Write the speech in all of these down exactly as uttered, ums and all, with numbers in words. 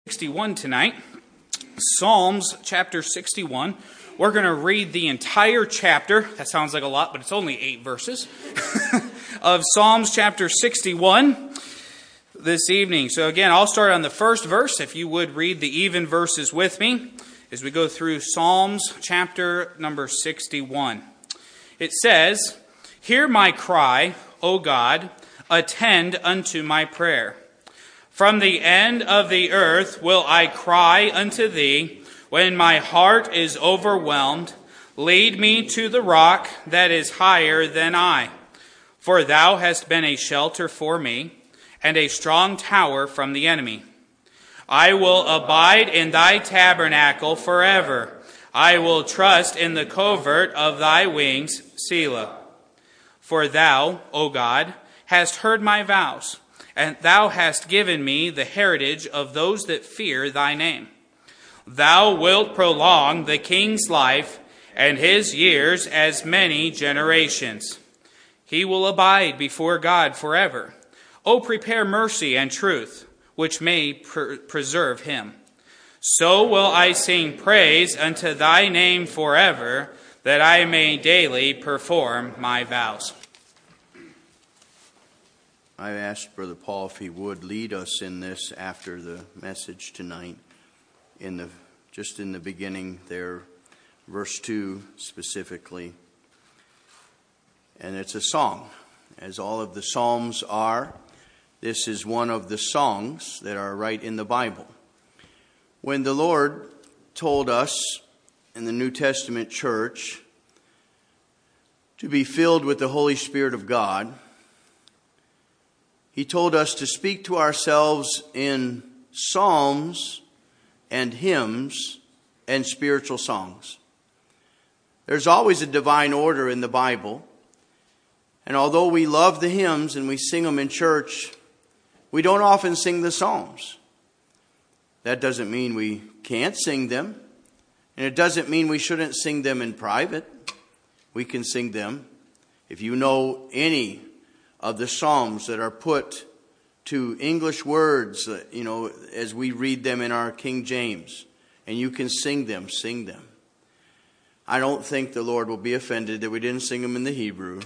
sixty-one tonight. Psalms chapter sixty-one. We're going to read the entire chapter. That sounds like a lot, but it's only eight verses of Psalms chapter sixty-one this evening. So again, I'll start on the first verse. If you would read the even verses with me as we go through Psalms chapter number sixty-one. It says, "Hear my cry, O God, attend unto my prayer. From the end of the earth will I cry unto thee, when my heart is overwhelmed. Lead me to the rock that is higher than I. For thou hast been a shelter for me, and a strong tower from the enemy. I will abide in thy tabernacle forever. I will trust in the covert of thy wings, Selah. For thou, O God, hast heard my vows, and thou hast given me the heritage of those that fear thy name. Thou wilt prolong the king's life, and his years as many generations. He will abide before God forever. O prepare mercy and truth, which may pr- preserve him. So will I sing praise unto thy name forever, that I may daily perform my vows." I asked Brother Paul if he would lead us in this after the message tonight. In the just in the beginning there, verse two specifically. And it's a song, as all of the Psalms are. This is one of the songs that are right in the Bible. When the Lord told us in the New Testament church to be filled with the Holy Spirit of God, He told us to speak to ourselves in psalms and hymns and spiritual songs. There's always a divine order in the Bible. And although we love the hymns and we sing them in church, we don't often sing the psalms. That doesn't mean we can't sing them. And it doesn't mean we shouldn't sing them in private. We can sing them. If you know any of the Psalms that are put to English words, you know, as we read them in our King James, and you can sing them, sing them. I don't think the Lord will be offended that we didn't sing them in the Hebrew.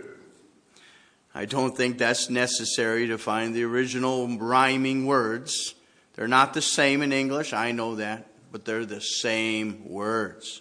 I don't think that's necessary to find the original rhyming words. They're not the same in English, I know that, but they're the same words.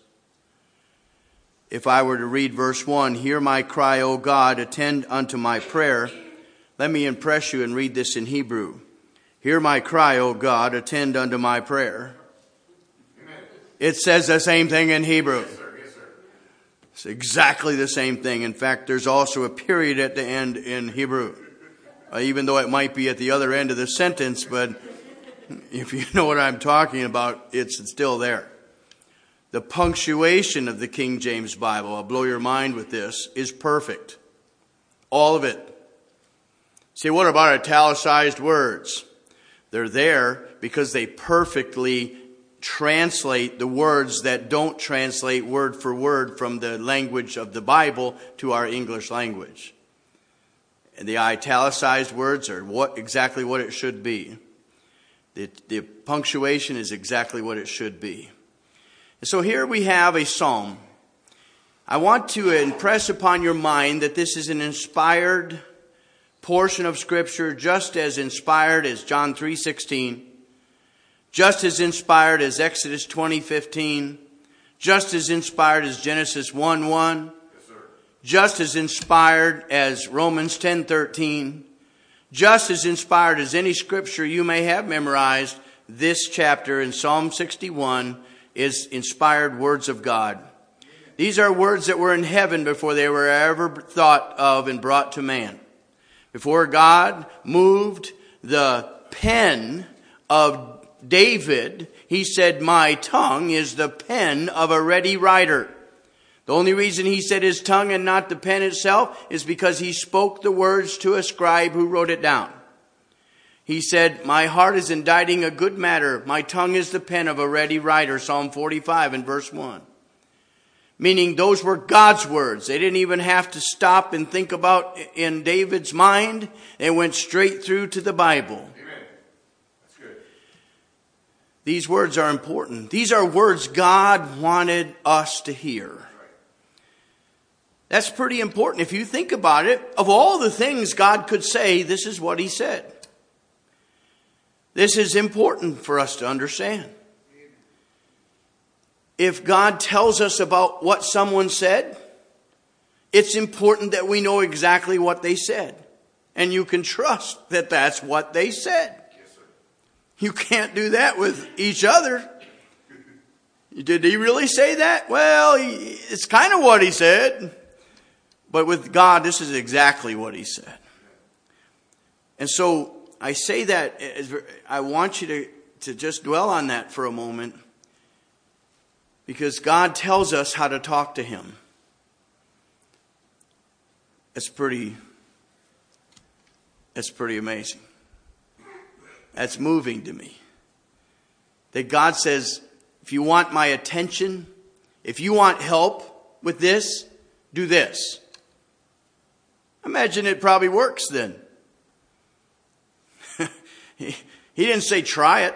If I were to read verse one, "Hear my cry, O God, attend unto my prayer," let me impress you and read this in Hebrew. "Hear my cry, O God, attend unto my prayer." Amen. It says the same thing in Hebrew. Yes, sir. Yes, sir. It's exactly the same thing. In fact, there's also a period at the end in Hebrew. Uh, even though it might be at the other end of the sentence, but if you know what I'm talking about, it's still there. The punctuation of the King James Bible, I'll blow your mind with this, is perfect. All of it. See, what about italicized words? They're there because they perfectly translate the words that don't translate word for word from the language of the Bible to our English language. And the italicized words are what exactly what it should be. The, the punctuation is exactly what it should be. So here we have a psalm. I want to impress upon your mind that this is an inspired portion of Scripture, just as inspired as John three sixteen, just as inspired as Exodus twenty fifteen, just as inspired as Genesis one one, yes, sir. Just as inspired as Romans ten thirteen, just as inspired as any Scripture you may have memorized. This chapter in Psalm sixty-one is inspired words of God. These are words that were in heaven before they were ever thought of and brought to man. Before God moved the pen of David, he said, "My tongue is the pen of a ready writer." The only reason he said his tongue and not the pen itself is because he spoke the words to a scribe who wrote it down. He said, "My heart is inditing a good matter. My tongue is the pen of a ready writer," Psalm forty-five and verse one. Meaning those were God's words. They didn't even have to stop and think about in David's mind. They went straight through to the Bible. Amen. That's good. These words are important. These are words God wanted us to hear. That's pretty important. If you think about it, of all the things God could say, this is what he said. This is important for us to understand. If God tells us about what someone said, it's important that we know exactly what they said. And you can trust that that's what they said. Yes, sir. You can't do that with each other. Did he really say that? Well, he, it's kind of what he said. But with God, this is exactly what he said. And so I say that, I want you to, to just dwell on that for a moment. Because God tells us how to talk to him. It's pretty, it's pretty amazing. That's moving to me. That God says, if you want my attention, if you want help with this, do this. Imagine it probably works then. he, he didn't say try it.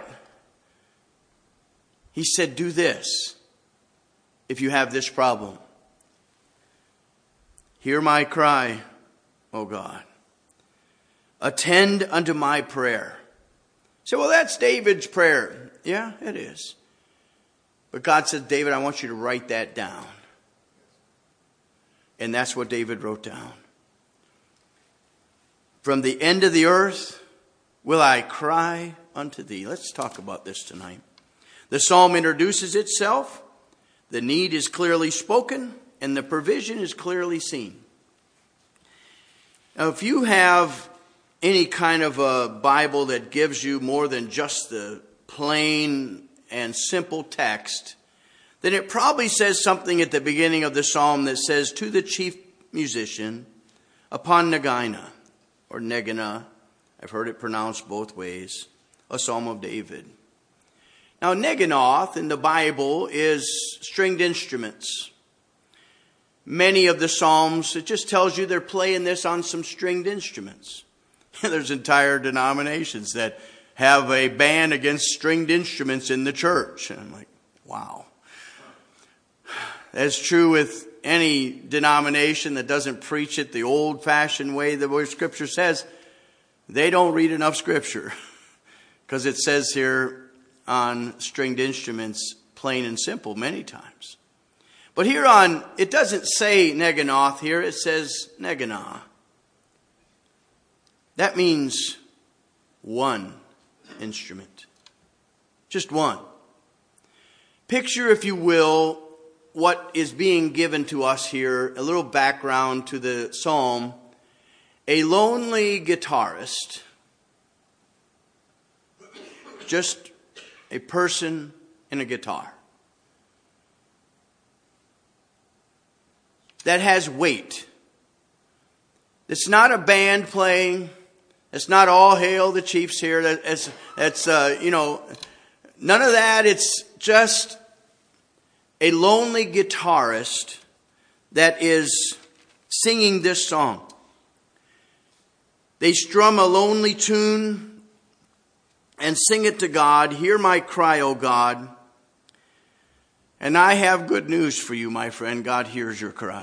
He said do this if you have this problem. Hear my cry, O God. Attend unto my prayer. So, well, that's David's prayer. Yeah, it is. But God said, David, I want you to write that down. And that's what David wrote down. From the end of the earth will I cry unto thee. Let's talk about this tonight. The psalm introduces itself. The need is clearly spoken. And the provision is clearly seen. Now, if you have any kind of a Bible that gives you more than just the plain and simple text, then it probably says something at the beginning of the psalm that says, to the chief musician, upon Nagina, or Negina, I've heard it pronounced both ways, a psalm of David. Now, Neginoth in the Bible is stringed instruments. Many of the Psalms, it just tells you they're playing this on some stringed instruments. There's entire denominations that have a ban against stringed instruments in the church. And I'm like, wow. That's true with any denomination that doesn't preach it the old-fashioned way, the way Scripture says. They don't read enough Scripture. Because it says here on stringed instruments, plain and simple, many times. But here on, it doesn't say Neginoth here, it says Neginah. That means one instrument. Just one. Picture, if you will, what is being given to us here, a little background to the psalm. A lonely guitarist, just a person and a guitar. That has weight. It's not a band playing. It's not all hail the Chiefs here. That's, that's uh, you know, none of that. It's just a lonely guitarist that is singing this song. They strum a lonely tune and sing it to God. Hear my cry, O God. And I have good news for you, my friend. God hears your cry.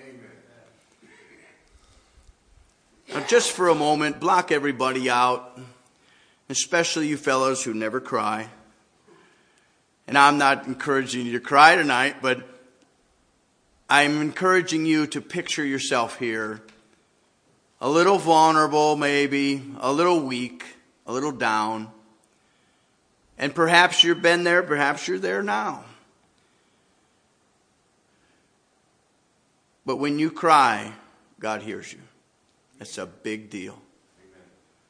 Now, just for a moment, block everybody out, especially you fellows who never cry. And I'm not encouraging you to cry tonight, but I'm encouraging you to picture yourself here, a little vulnerable maybe, a little weak, a little down. And perhaps you've been there, perhaps you're there now. But when you cry, God hears you. That's a big deal. Amen.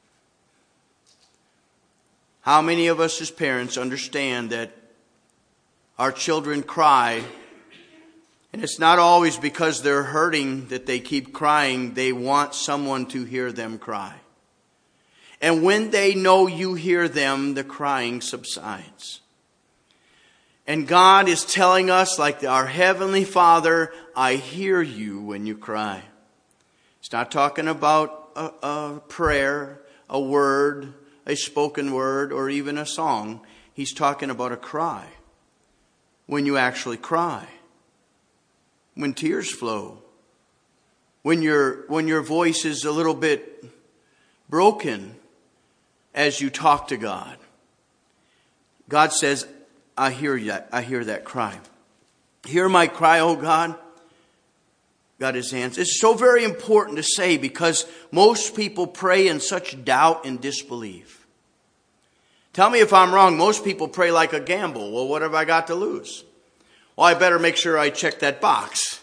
How many of us as parents understand that our children cry, and it's not always because they're hurting that they keep crying. They want someone to hear them cry. And when they know you hear them, the crying subsides. And God is telling us, like our Heavenly Father, I hear you when you cry. It's not talking about a, a prayer, a word, a spoken word, or even a song. he's talking about a cry. When you actually cry. When tears flow. When your, when your voice is a little bit broken as you talk to God. God says, I hear that. I hear that cry. Hear my cry, O God. God is answered. It's so very important to say because most people pray in such doubt and disbelief. Tell me if I'm wrong. Most people pray like a gamble. Well, what have I got to lose? Well, I better make sure I check that box.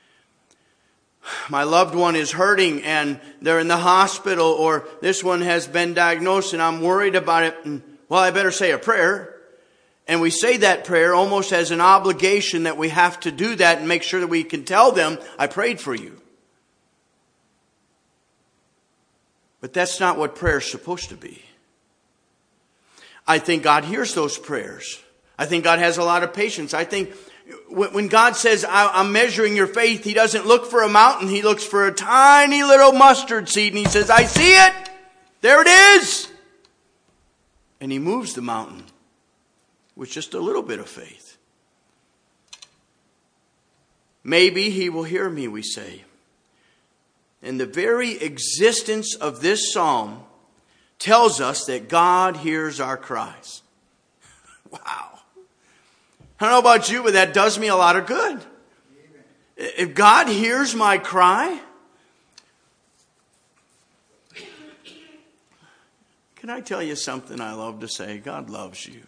My loved one is hurting and they're in the hospital, or this one has been diagnosed and I'm worried about it. And, well, I better say a prayer. And we say that prayer almost as an obligation that we have to do that and make sure that we can tell them, I prayed for you. But that's not what prayer is supposed to be. I think God hears those prayers. I think God has a lot of patience. I think when God says, I'm measuring your faith, he doesn't look for a mountain. He looks for a tiny little mustard seed. And he says, I see it. There it is. And he moves the mountain with just a little bit of faith. Maybe he will hear me, we say. And the very existence of this psalm tells us that God hears our cries. Wow. I don't know about you, but that does me a lot of good. If God hears my cry, can I tell you something I love to say? God loves you.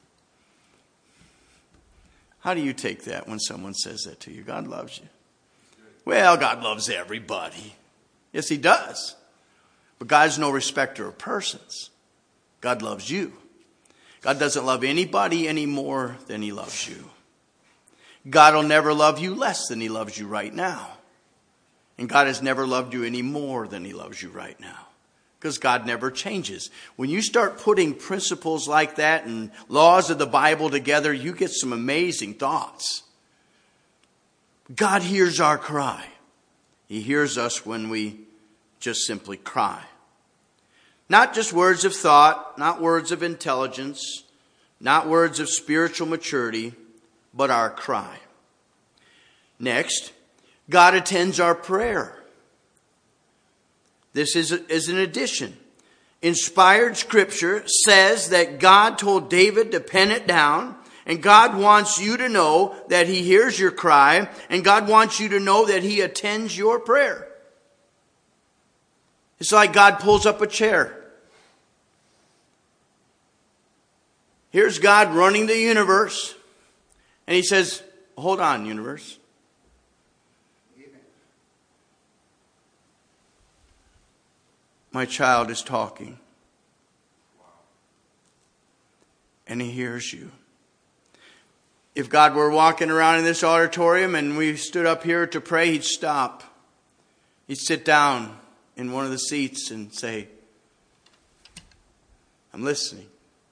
How do you take that when someone says that to you? God loves you. Well, God loves everybody. Yes, he does. But God's no respecter of persons. God loves you. God doesn't love anybody any more than he loves you. God will never love you less than he loves you right now. And God has never loved you any more than he loves you right now. Because God never changes. When you start putting principles like that and laws of the Bible together, you get some amazing thoughts. God hears our cry. He hears us when we just simply cry. Not just words of thought, not words of intelligence, not words of spiritual maturity, but our cry. Next, God attends our prayer. This is, is an addition. Inspired scripture says that God told David to pen it down, and God wants you to know that he hears your cry, and God wants you to know that he attends your prayer. It's like God pulls up a chair. Here's God running the universe. And he says, hold on, universe. My child is talking. And he hears you. If God were walking around in this auditorium and we stood up here to pray, he'd stop. He'd sit down in one of the seats and say, I'm listening.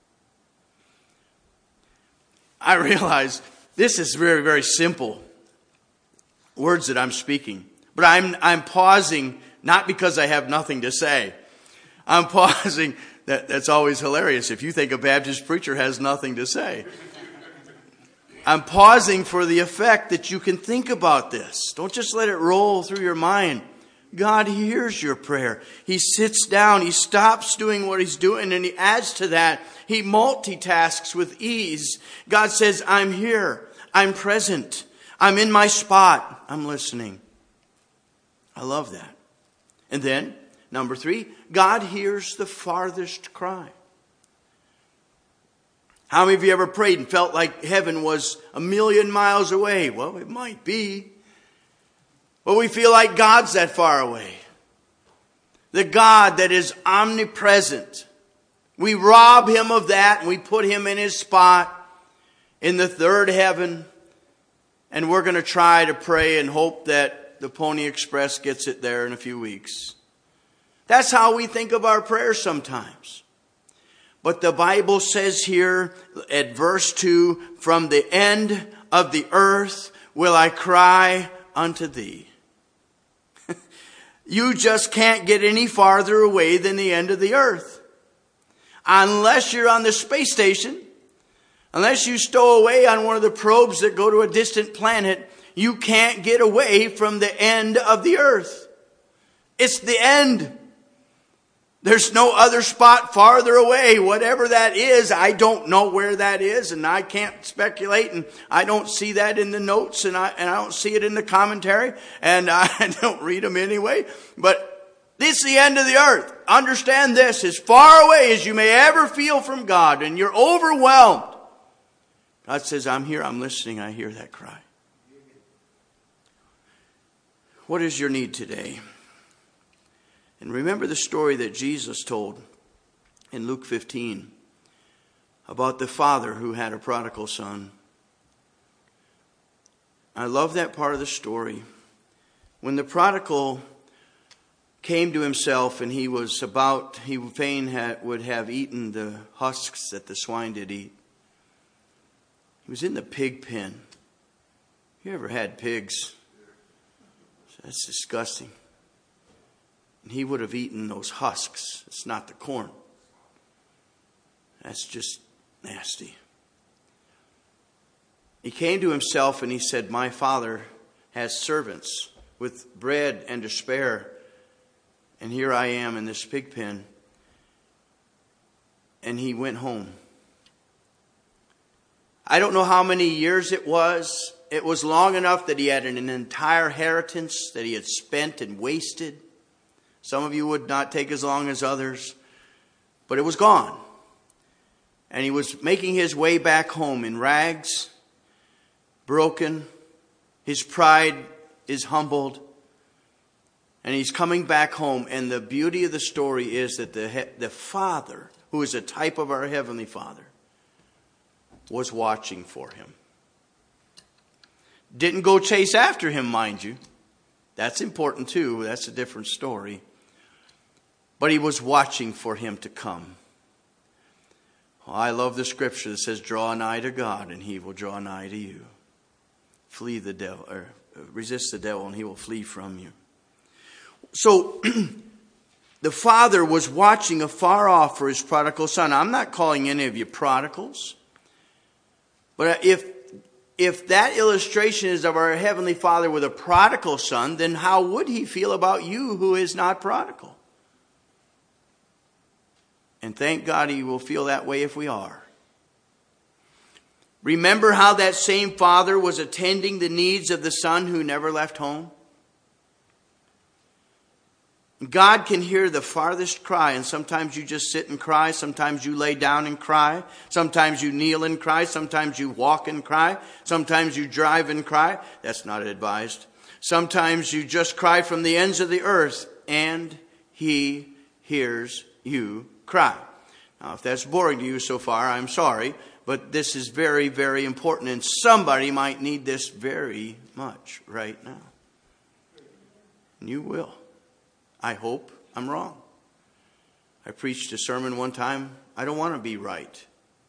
I realize this is very, very simple words that I'm speaking. But I'm I'm pausing, not because I have nothing to say. I'm pausing. That, that's always hilarious if you think a Baptist preacher has nothing to say. I'm pausing for the effect that you can think about this. Don't just let it roll through your mind. God hears your prayer. He sits down. He stops doing what he's doing and he adds to that. He multitasks with ease. God says, I'm here. I'm present. I'm in my spot. I'm listening. I love that. And then, number three, God hears the farthest cry. How many of you ever prayed and felt like heaven was a million miles away? Well, it might be. But we feel like God's that far away. The God that is omnipresent. We rob him of that and we put him in his spot in the third heaven. And we're going to try to pray and hope that the Pony Express gets it there in a few weeks. That's how we think of our prayers sometimes. But the Bible says here at verse two, from the end of the earth will I cry unto thee. You just can't get any farther away than the end of the earth. Unless you're on the space station Unless you stow away on one of the probes that go to a distant planet, you can't get away from the end of the earth. It's the end. There's no other spot farther away. Whatever that is, I don't know where that is, and I can't speculate, and I don't see that in the notes, and I, and I don't see it in the commentary, and I don't read them anyway. But this is the end of the earth. Understand this, as far away as you may ever feel from God, and you're overwhelmed, God says, I'm here, I'm listening, I hear that cry. What is your need today? And remember the story that Jesus told in Luke fifteen about the father who had a prodigal son. I love that part of the story. When the prodigal came to himself and he was about, he fain had, would have eaten the husks that the swine did eat. He was in the pig pen. You ever had pigs? That's disgusting. And he would have eaten those husks. It's not the corn. That's just nasty. He came to himself and he said, my father has servants with bread and to spare. And here I am in this pig pen. And he went home. I don't know how many years it was. It was long enough that he had an entire inheritance that he had spent and wasted. Some of you would not take as long as others. But it was gone. And he was making his way back home in rags, broken. His pride is humbled. And he's coming back home. And the beauty of the story is that the, the Father, who is a type of our Heavenly Father, was watching for him. Didn't go chase after him, mind you. That's important too. That's a different story. But he was watching for him to come. Oh, I love the scripture that says, draw nigh to God and he will draw nigh to you. Flee the devil, or resist the devil and he will flee from you. So the father was watching afar off for his prodigal son. I'm not calling any of you prodigals. But if if that illustration is of our Heavenly Father with a prodigal son, then how would he feel about you who is not prodigal? And thank God he will feel that way if we are. Remember how that same father was attending the needs of the son who never left home? God can hear the farthest cry, and sometimes you just sit and cry. Sometimes you lay down and cry. Sometimes you kneel and cry. Sometimes you walk and cry. Sometimes you drive and cry. That's not advised. Sometimes you just cry from the ends of the earth, and he hears you cry. Now, if that's boring to you so far, I'm sorry, but this is very, very important, and somebody might need this very much right now. And you will. I hope I'm wrong. I preached a sermon one time. I don't want to be right.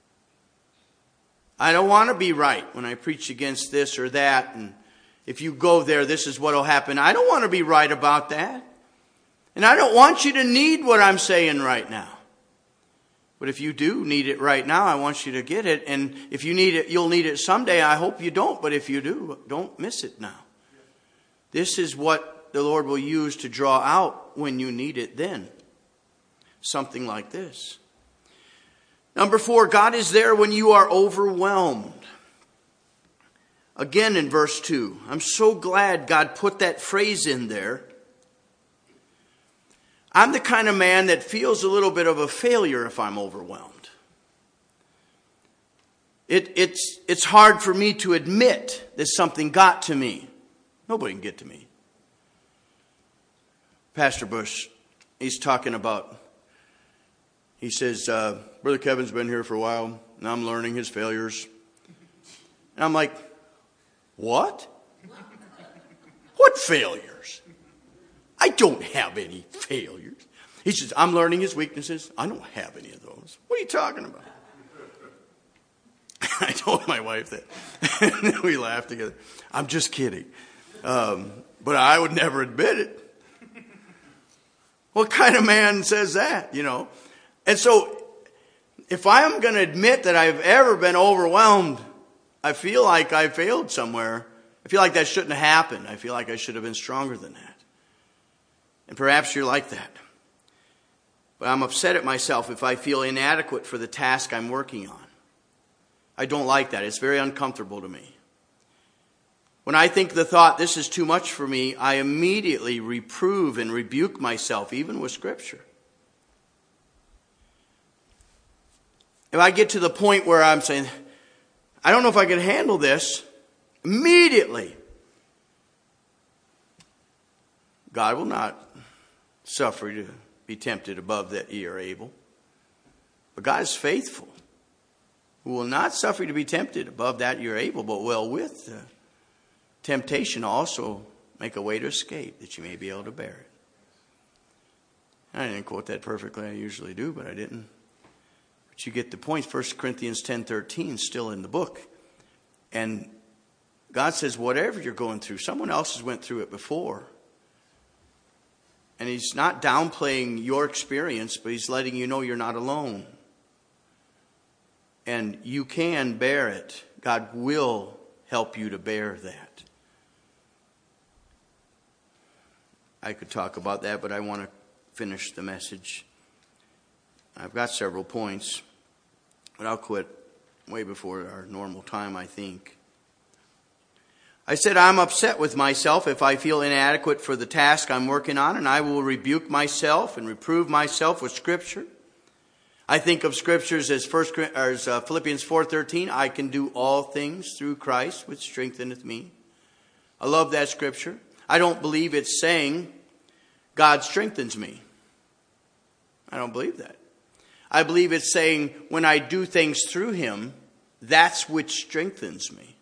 I don't want to be right when I preach against this or that. And if you go there, this is what will happen. I don't want to be right about that. And I don't want you to need what I'm saying right now. But if you do need it right now, I want you to get it. And if you need it, you'll need it someday. I hope you don't. But if you do, don't miss it now. This is what the Lord will use to draw out when you need it then. Something like this. Number four, God is there when you are overwhelmed. Again in verse two. I'm so glad God put that phrase in there. I'm the kind of man that feels a little bit of a failure if I'm overwhelmed. It, it's, it's hard for me to admit that something got to me. Nobody can get to me. Pastor Bush, he's talking about, he says, uh, Brother Kevin's been here for a while, and I'm learning his failures. And I'm like, what? What failures? I don't have any failures. He says, I'm learning his weaknesses. I don't have any of those. What are you talking about? I told my wife that. And we laughed together. I'm just kidding. Um, but I would never admit it. What kind of man says that, you know? And so if I am going to admit that I've ever been overwhelmed, I feel like I failed somewhere. I feel like that shouldn't have happened. I feel like I should have been stronger than that. And perhaps you're like that. But I'm upset at myself if I feel inadequate for the task I'm working on. I don't like that. It's very uncomfortable to me. When I think the thought, this is too much for me, I immediately reprove and rebuke myself, even with Scripture. If I get to the point where I'm saying, I don't know if I can handle this, immediately, God will not suffer you to be tempted above that ye are able. But God is faithful, who will not suffer you to be tempted above that you're able, but will with the temptation also make a way to escape, that you may be able to bear it. I didn't quote that perfectly. I usually do, but I didn't. But you get the point. First Corinthians ten thirteen still in the book. And God says, whatever you're going through, someone else has went through it before. And he's not downplaying your experience, but he's letting you know you're not alone. And you can bear it. God will help you to bear that. I could talk about that, but I want to finish the message. I've got several points, but I'll quit way before our normal time, I think. I said I'm upset with myself if I feel inadequate for the task I'm working on, and I will rebuke myself and reprove myself with Scripture. I think of Scriptures as First as uh, Philippians four thirteen. I can do all things through Christ, which strengtheneth me. I love that Scripture. I don't believe it's saying God strengthens me. I don't believe that. I believe it's saying when I do things through Him, that's which strengthens me.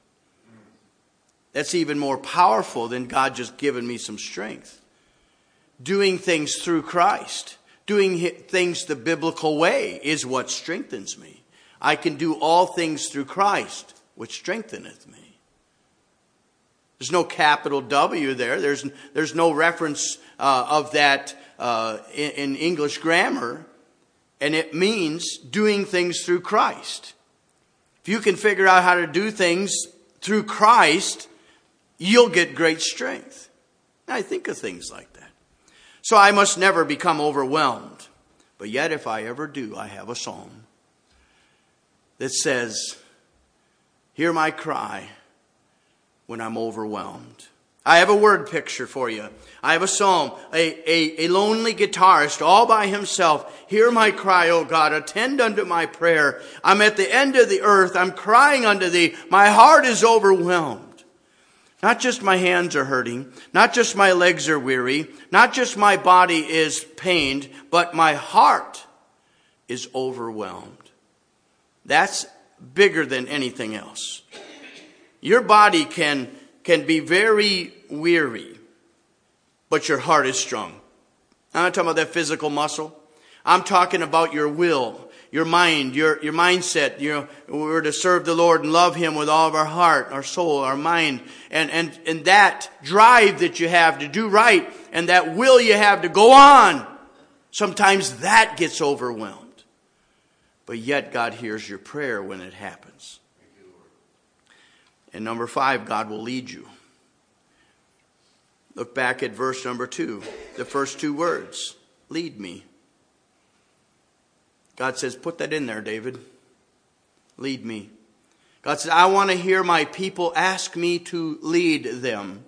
That's even more powerful than God just giving me some strength. Doing things through Christ, doing things the biblical way is what strengthens me. I can do all things through Christ, which strengtheneth me. There's no capital W there. There's, there's no reference uh, of that uh, in, in English grammar. And it means doing things through Christ. If you can figure out how to do things through Christ, you'll get great strength. And I think of things like that. So I must never become overwhelmed. But yet if I ever do, I have a psalm that says, hear my cry when I'm overwhelmed. I have a word picture for you. I have a psalm, a, a, a lonely guitarist all by himself. Hear my cry, O God, attend unto my prayer. I'm at the end of the earth. I'm crying unto thee. My heart is overwhelmed. Not just my hands are hurting. Not just my legs are weary. Not just my body is pained, but my heart is overwhelmed. That's bigger than anything else. Your body can can be very weary, but your heart is strong. I'm not talking about that physical muscle. I'm talking about your will, your mind, your, your mindset. You know, we're to serve the Lord and love Him with all of our heart, our soul, our mind. And, and, and that drive that you have to do right and that will you have to go on, sometimes that gets overwhelmed. But yet God hears your prayer when it happens. And number five, God will lead you. Look back at verse number two. The first two words. Lead me. God says, put that in there, David. Lead me. God says, I want to hear my people ask me to lead them.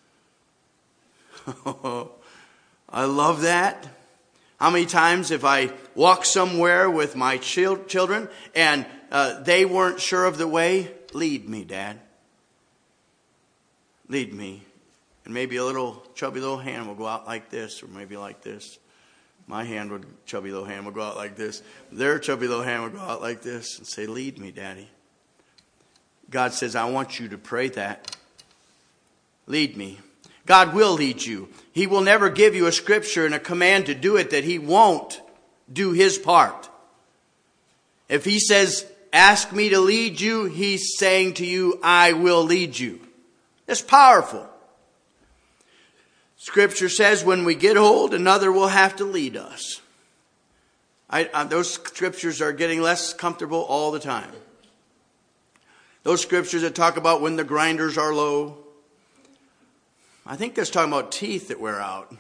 I love that. How many times if I walk somewhere with my chil- children and uh, they weren't sure of the way, lead me, Dad. Lead me. And maybe a little chubby little hand will go out like this, or maybe like this. My hand would, chubby little hand would go out like this. Their chubby little hand would go out like this and say, lead me, Daddy. God says, I want you to pray that. Lead me. God will lead you. He will never give you a scripture and a command to do it that He won't do His part. If He says, ask me to lead you, He's saying to you, I will lead you. That's powerful. Scripture says when we get old, another will have to lead us. I, I, those scriptures are getting less comfortable all the time. Those scriptures that talk about when the grinders are low. I think that's talking about teeth that wear out.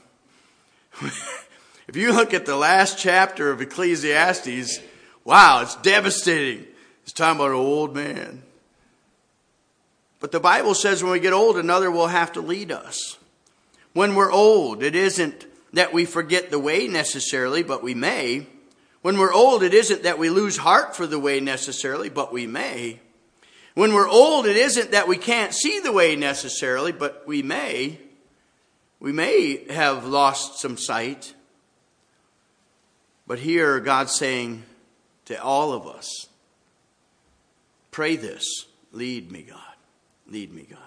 If you look at the last chapter of Ecclesiastes, wow, it's devastating. It's talking about an old man. But the Bible says when we get old, another will have to lead us. When we're old, it isn't that we forget the way necessarily, but we may. When we're old, it isn't that we lose heart for the way necessarily, but we may. When we're old, it isn't that we can't see the way necessarily, but we may. We may have lost some sight. But here, God's saying to all of us, pray this, lead me, God. Lead me, God.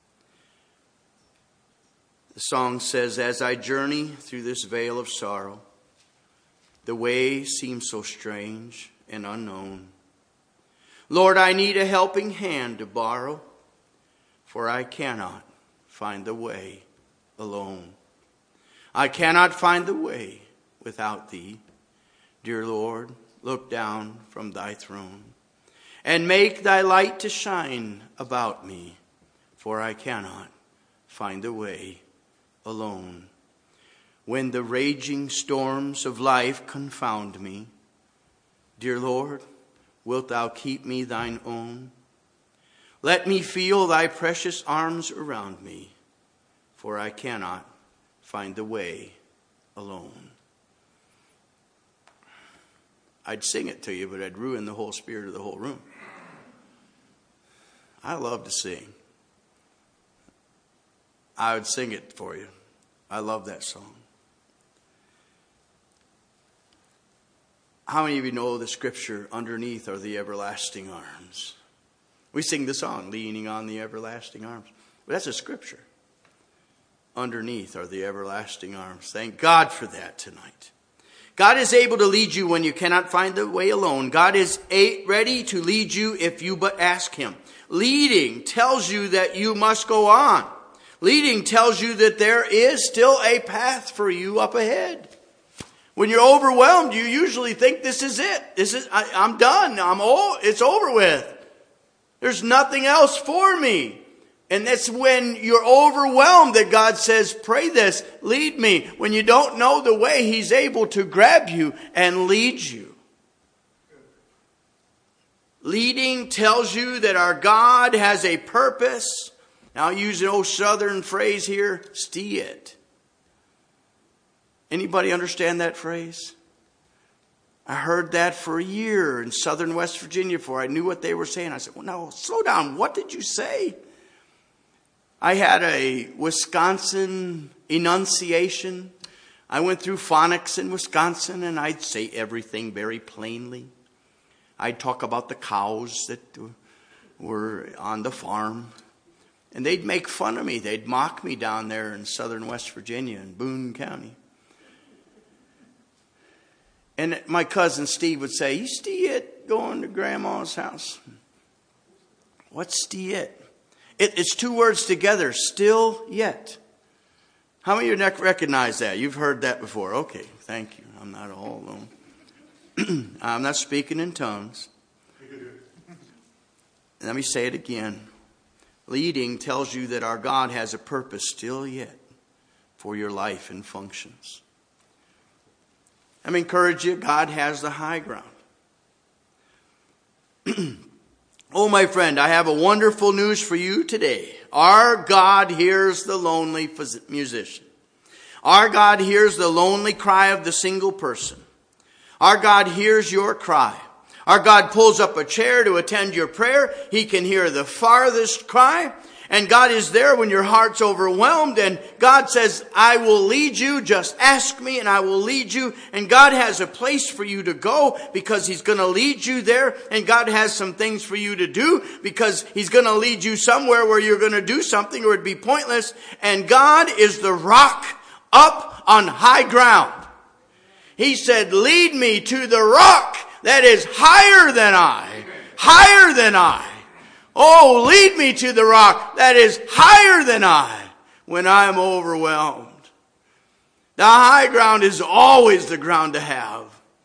The song says, as I journey through this vale of sorrow, the way seems so strange and unknown. Lord, I need a helping hand to borrow, for I cannot find the way alone. I cannot find the way without thee. Dear Lord, look down from thy throne and make thy light to shine about me, for I cannot find the way alone. When the raging storms of life confound me, dear Lord, wilt thou keep me thine own? Let me feel thy precious arms around me, for I cannot find the way alone. I'd sing it to you, but I'd ruin the whole spirit of the whole room. I love to sing. I would sing it for you. I love that song. How many of you know the scripture, underneath are the everlasting arms? We sing the song, leaning on the everlasting arms. But that's a scripture. Underneath are the everlasting arms. Thank God for that tonight. God is able to lead you when you cannot find the way alone. God is a- ready to lead you if you but ask him. Leading tells you that you must go on. Leading tells you that there is still a path for you up ahead. When you're overwhelmed, you usually think this is it. This is I, I'm done. I'm oh, it's over with. There's nothing else for me. And that's when you're overwhelmed that God says, pray this, lead me. When you don't know the way, he's able to grab you and lead you. Leading tells you that our God has a purpose. Now I'll use an old southern phrase here, stee it. Anybody understand that phrase? I heard that for a year in southern West Virginia before I knew what they were saying. I said, well, no, slow down. What did you say? I had a Wisconsin enunciation. I went through phonics in Wisconsin, and I'd say everything very plainly. I'd talk about the cows that were on the farm. And they'd make fun of me. They'd mock me down there in southern West Virginia in Boone County. And my cousin Steve would say, you stee it going to grandma's house. What's stee it? it? It's two words together, still yet. How many of you recognize that? You've heard that before. Okay, thank you. I'm not all alone. I'm not speaking in tongues. Let me say it again. Leading tells you that our God has a purpose still yet for your life and functions. I'm encourage you, God has the high ground. Oh, my friend, I have a wonderful news for you today. Our God hears the lonely musician. Our God hears the lonely cry of the single person. Our God hears your cry. Our God pulls up a chair to attend your prayer. He can hear the farthest cry. And God is there when your heart's overwhelmed. And God says, I will lead you. Just ask me and I will lead you. And God has a place for you to go because he's going to lead you there. And God has some things for you to do because he's going to lead you somewhere where you're going to do something or it'd be pointless. And God is the rock up on high ground. He said, lead me to the rock that is higher than I. Higher than I. Oh, lead me to the rock that is higher than I when I'm overwhelmed. The high ground is always the ground to have.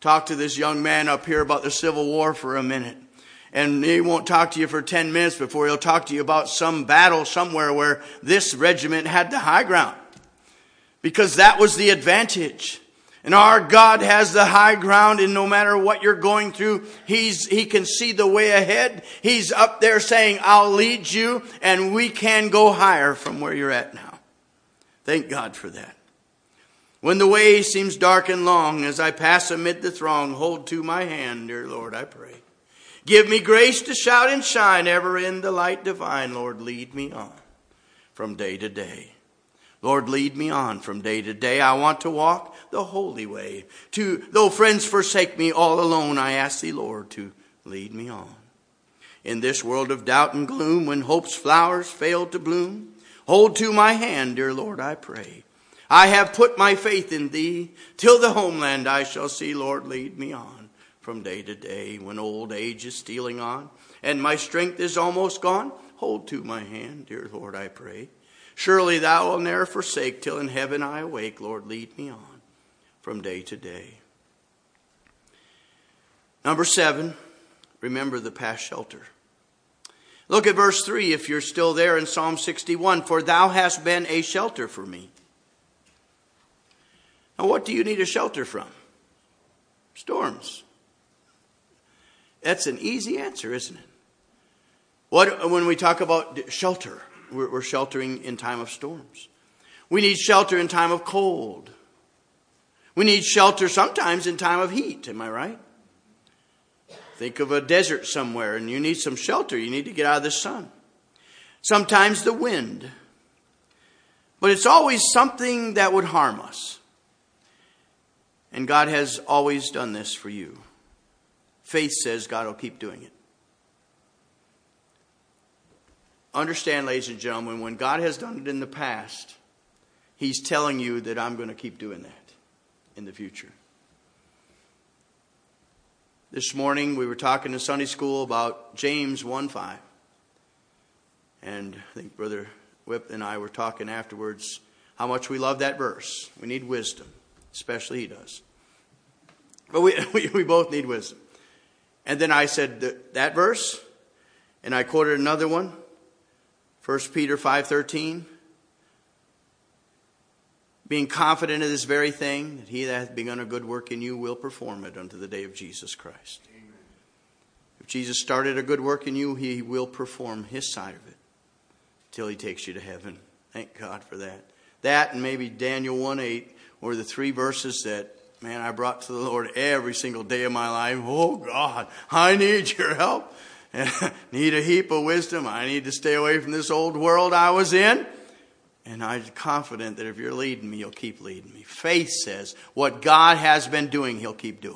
talk to this young man up here about the Civil War for a minute. And he won't talk to you for ten minutes before he'll talk to you about some battle somewhere where this regiment had the high ground. Because that was the advantage. And our God has the high ground, and no matter what you're going through, He's He can see the way ahead. He's up there saying, I'll lead you, and we can go higher from where you're at now. Thank God for that. When the way seems dark and long, as I pass amid the throng, hold to my hand, dear Lord, I pray. Give me grace to shout and shine, ever in the light divine. Lord, lead me on from day to day. Lord, lead me on from day to day. I want to walk the holy way. To, though friends forsake me all alone, I ask thee, Lord, to lead me on. In this world of doubt and gloom, when hope's flowers fail to bloom, hold to my hand, dear Lord, I pray. I have put my faith in thee, till the homeland I shall see. Lord, lead me on from day to day. When old age is stealing on, and my strength is almost gone, hold to my hand, dear Lord, I pray. Surely thou wilt ne'er forsake, till in heaven I awake. Lord, lead me on from day to day. Number seven, remember the past shelter. Look at verse three if you're still there in Psalm sixty-one. For thou hast been a shelter for me. Now what do you need a shelter from? Storms. That's an easy answer, isn't it? What when we talk about shelter? We're sheltering in time of storms. We need shelter in time of cold. We need shelter sometimes in time of heat. Am I right? Think of a desert somewhere and you need some shelter. You need to get out of the sun. Sometimes the wind. But it's always something that would harm us. And God has always done this for you. Faith says God will keep doing it. Understand, ladies and gentlemen, when God has done it in the past, He's telling you that I'm going to keep doing that in the future. This morning we were talking in Sunday school about James one five. And I think Brother Whip and I were talking afterwards how much we love that verse. We need wisdom, especially he does. But we, we, we both need wisdom. And then I said that, that verse, and I quoted another one. First Peter five thirteen, being confident of this very thing, that he that hath begun a good work in you will perform it unto the day of Jesus Christ. Amen. If Jesus started a good work in you, he will perform his side of it till he takes you to heaven. Thank God for that. That and maybe Daniel one eight were the three verses that, man, I brought to the Lord every single day of my life. Oh God, I need your help. I need a heap of wisdom. I need to stay away from this old world I was in. And I'm confident that if you're leading me, you'll keep leading me. Faith says what God has been doing, he'll keep doing.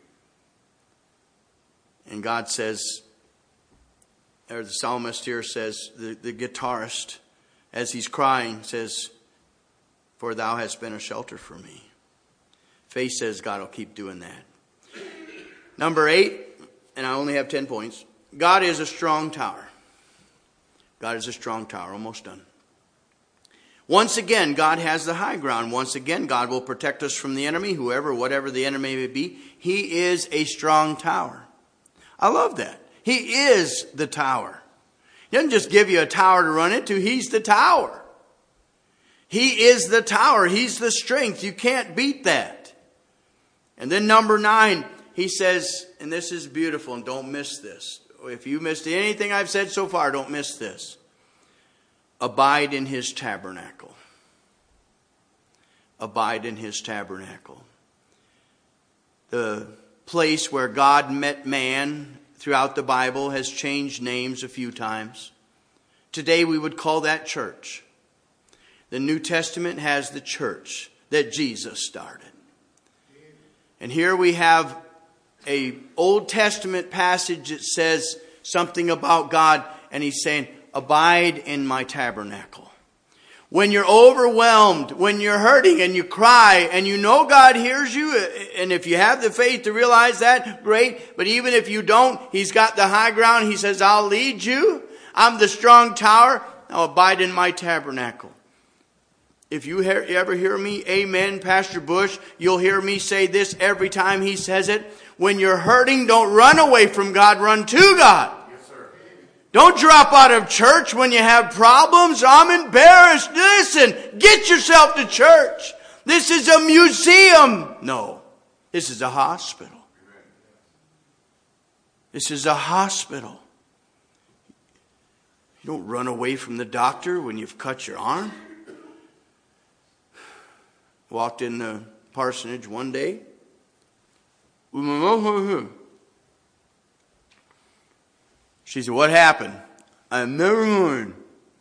And God says, or the psalmist here says, the, the guitarist, as he's crying, says, for thou hast been a shelter for me. Faith says God will keep doing that. Number eight, and I only have ten points. God is a strong tower. God is a strong tower. Almost done. Once again, God has the high ground. Once again, God will protect us from the enemy, whoever, whatever the enemy may be. He is a strong tower. I love that. He is the tower. He doesn't just give you a tower to run into. He's the tower. He is the tower. He's the strength. You can't beat that. And then number nine, he says, and this is beautiful, and don't miss this. If you missed anything I've said so far, don't miss this. Abide in his tabernacle. Abide in his tabernacle. The place where God met man throughout the Bible has changed names a few times. Today we would call that church. The New Testament has the church that Jesus started. And here we have a Old Testament passage that says something about God, and he's saying, abide in my tabernacle. When you're overwhelmed, when you're hurting and you cry and you know God hears you, and if you have the faith to realize that, great. But even if you don't, he's got the high ground. He says, I'll lead you. I'm the strong tower. Now abide in my tabernacle. If you hear, ever hear me, amen, Pastor Bush, you'll hear me say this every time he says it. When you're hurting, don't run away from God, run to God. Yes, sir. Don't drop out of church when you have problems. I'm embarrassed. Listen, get yourself to church. This is a museum. No, this is a hospital. This is a hospital. You don't run away from the doctor when you've cut your arm. Walked in the parsonage one day. She said, what happened? I never mind.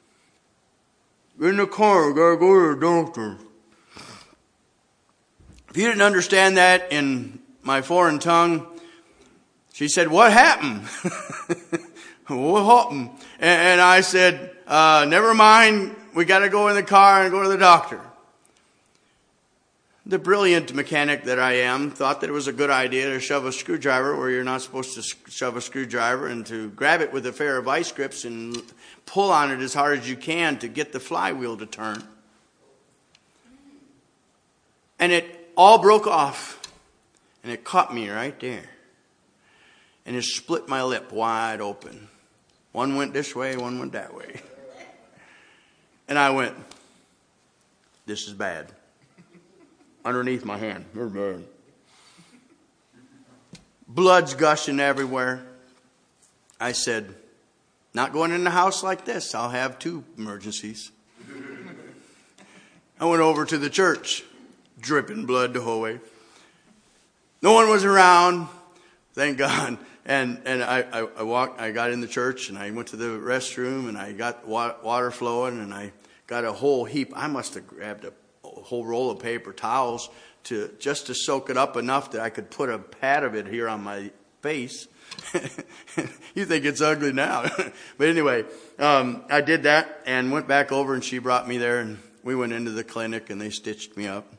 In the car, I gotta go to the doctor. If you didn't understand that in my foreign tongue, she said, what happened? What happened? And, and I said, uh, never mind. We gotta go in the car and go to the doctor. The brilliant mechanic that I am thought that it was a good idea to shove a screwdriver where you're not supposed to shove a screwdriver, and to grab it with a pair of vice grips and pull on it as hard as you can to get the flywheel to turn. And it all broke off, and it caught me right there. And it split my lip wide open. One went this way, one went that way. And I went, this is bad. Underneath my hand. Blood's gushing everywhere. I said, not going in the house like this. I'll have two emergencies. I went over to the church, dripping blood the whole way. No one was around, thank God. And and I, I, I walked. I got in the church, and I went to the restroom, and I got water flowing, and I got a whole heap. I must have grabbed a whole roll of paper towels to just to soak it up enough that I could put a pad of it here on my face. You think it's ugly now. But anyway, um, I did that and went back over, and she brought me there, and we went into the clinic, and they stitched me up.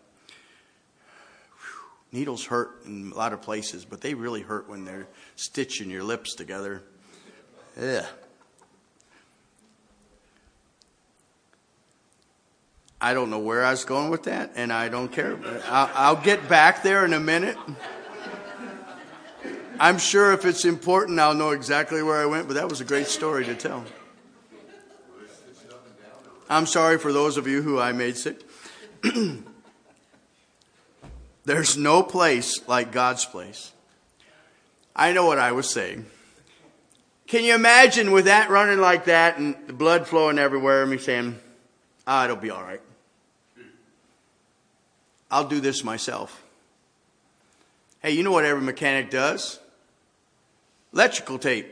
Whew. Needles hurt in a lot of places, but they really hurt when they're stitching your lips together. Ugh. I don't know where I was going with that, and I don't care. I'll, I'll get back there in a minute. I'm sure if it's important, I'll know exactly where I went, but that was a great story to tell. I'm sorry for those of you who I made sick. There's no place like God's place. I know what I was saying. Can you imagine with that running like that and the blood flowing everywhere and me saying, ah, it'll be all right. I'll do this myself. Hey, you know what every mechanic does? Electrical tape.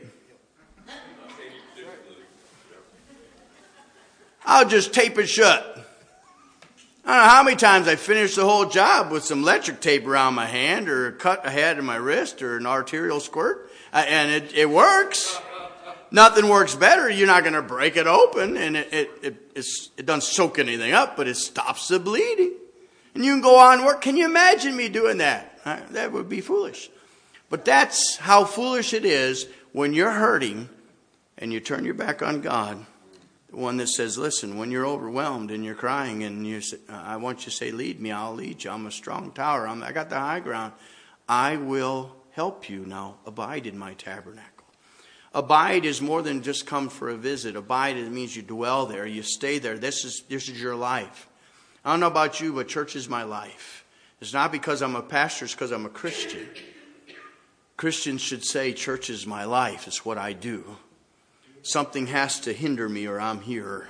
I'll just tape it shut. I don't know how many times I finished the whole job with some electric tape around my hand, or a cut ahead of my wrist, or an arterial squirt. And it, it works. Nothing works better. You're not going to break it open, and it, it, it, it's, it doesn't soak anything up, but it stops the bleeding. And you can go on work. Can you imagine me doing that? That would be foolish. But that's how foolish it is when you're hurting and you turn your back on God. The one that says, listen, when you're overwhelmed and you're crying and you say, I want you to say, lead me, I'll lead you. I'm a strong tower. I'm, I got the high ground. I will help you. Now abide in my tabernacle. Abide is more than just come for a visit. Abide, it means you dwell there. You stay there. This is, this is your life. I don't know about you, but church is my life. It's not because I'm a pastor, it's because I'm a Christian. Christians should say, church is my life. It's what I do. Something has to hinder me or I'm here.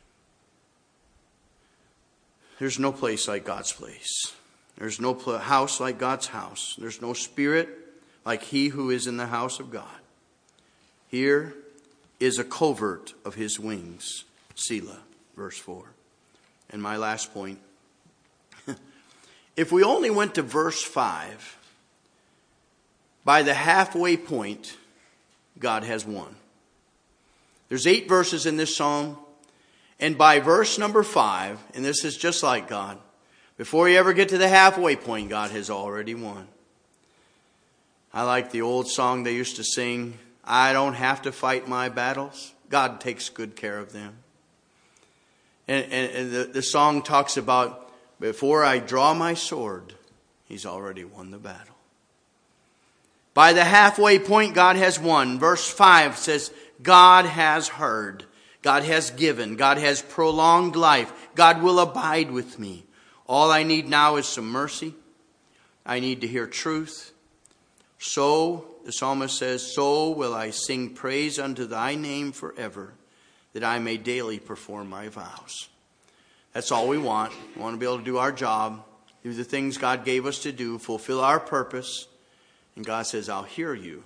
There's no place like God's place. There's no house like God's house. There's no spirit like he who is in the house of God. Here is a covert of his wings. Selah, verse four. And my last point. If we only went to verse five, by the halfway point, God has won. There's eight verses in this psalm. And by verse number five, and this is just like God, before you ever get to the halfway point, God has already won. I like the old song they used to sing, I don't have to fight my battles. God takes good care of them. And, and, and the, the song talks about, before I draw my sword, he's already won the battle. By the halfway point, God has won. Verse five says, God has heard. God has given. God has prolonged life. God will abide with me. All I need now is some mercy. I need to hear truth. So, the psalmist says, so will I sing praise unto thy name forever, that I may daily perform my vows. That's all we want. We want to be able to do our job, do the things God gave us to do, fulfill our purpose. And God says, I'll hear you,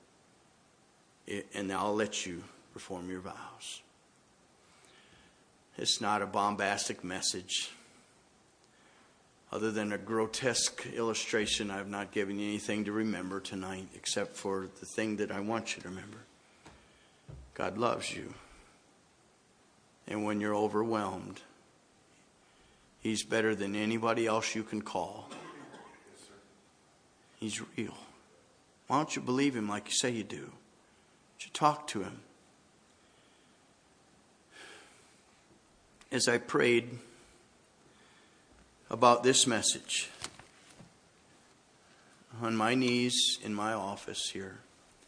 and I'll let you perform your vows. It's not a bombastic message. Other than a grotesque illustration, I've not given you anything to remember tonight except for the thing that I want you to remember. God loves you. And when you're overwhelmed, He's better than anybody else you can call. He's real. Why don't you believe Him like you say you do? Why don't you talk to Him? As I prayed about this message on my knees in my office here,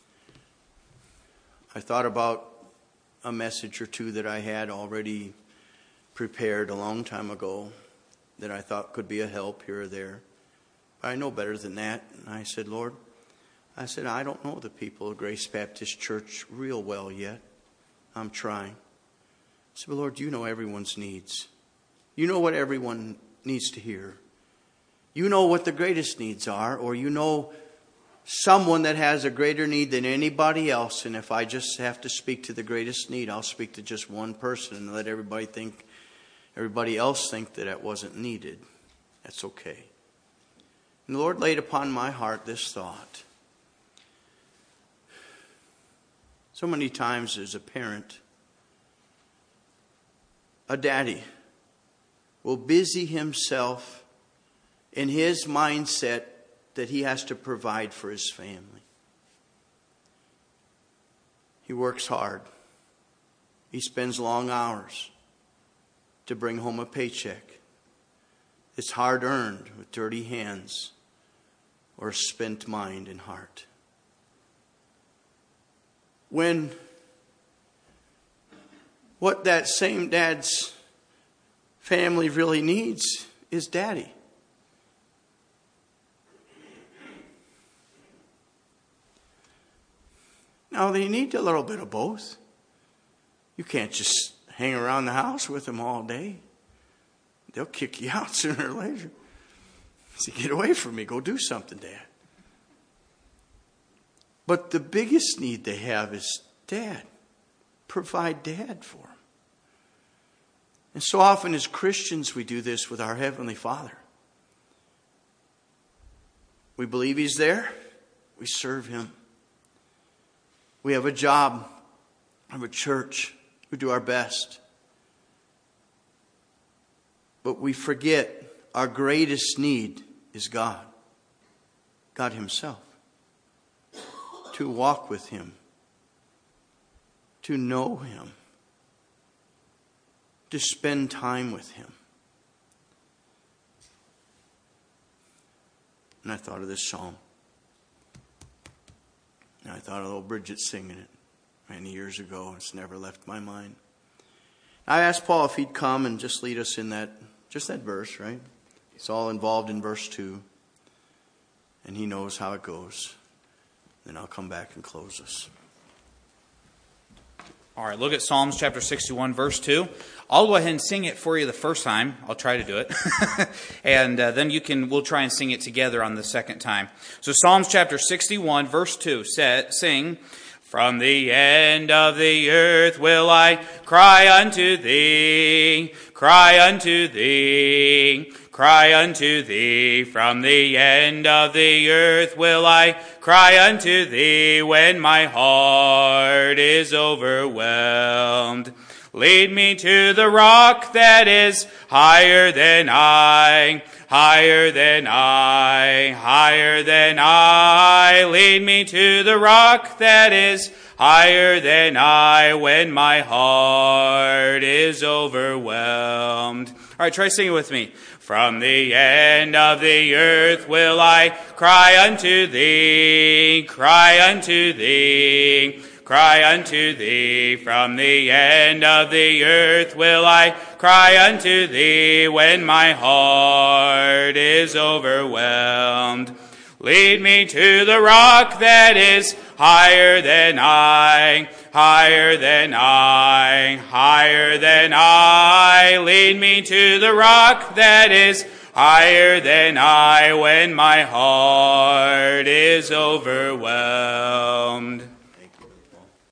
I thought about a message or two that I had already prepared a long time ago that I thought could be a help here or there. But I know better than that. And I said, Lord, I said, I don't know the people of Grace Baptist Church real well yet. I'm trying. I said, but Lord, you know everyone's needs. You know what everyone needs to hear. You know what the greatest needs are, or you know someone that has a greater need than anybody else. And if I just have to speak to the greatest need, I'll speak to just one person and let everybody think, everybody else think that it wasn't needed. That's okay. And the Lord laid upon my heart this thought. So many times as a parent, a daddy will busy himself in his mindset that he has to provide for his family. He works hard. He spends long hours to bring home a paycheck. It's hard earned with dirty hands or a spent mind and heart. When what that same dad's family really needs is daddy. Now, they need a little bit of both. You can't just hang around the house with them all day. They'll kick you out sooner or later. Say, get away from me. Go do something, Dad. But the biggest need they have is Dad. Provide Dad for them. And so often as Christians, we do this with our Heavenly Father. We believe He's there. We serve Him. We have a job. We have a church. We do our best. But we forget our greatest need is God. God Himself. To walk with Him. To know Him. To spend time with Him. And I thought of this psalm. And I thought of little Bridget singing it many years ago. It's never left my mind. I asked Paul if he'd come and just lead us in that, just that verse, right? It's all involved in verse two. And he knows how it goes. Then I'll come back and close us. All right, look at Psalms chapter sixty-one, verse two. I'll go ahead and sing it for you the first time. I'll try to do it. and uh, then you can. We'll try and sing it together on the second time. So Psalms chapter sixty-one, verse two, set, sing, from the end of the earth will I cry unto thee, cry unto thee, cry unto thee. From the end of the earth will I cry unto thee when my heart is overwhelmed. Lead me to the rock that is higher than I, higher than I, higher than I. Lead me to the rock that is higher than I when my heart is overwhelmed. All right, try singing with me. From the end of the earth will I cry unto thee, cry unto thee, cry unto thee. From the end of the earth will I cry unto thee when my heart is overwhelmed. Lead me to the rock that is higher than I, higher than I, higher than I. Lead me to the rock that is higher than I when my heart is overwhelmed.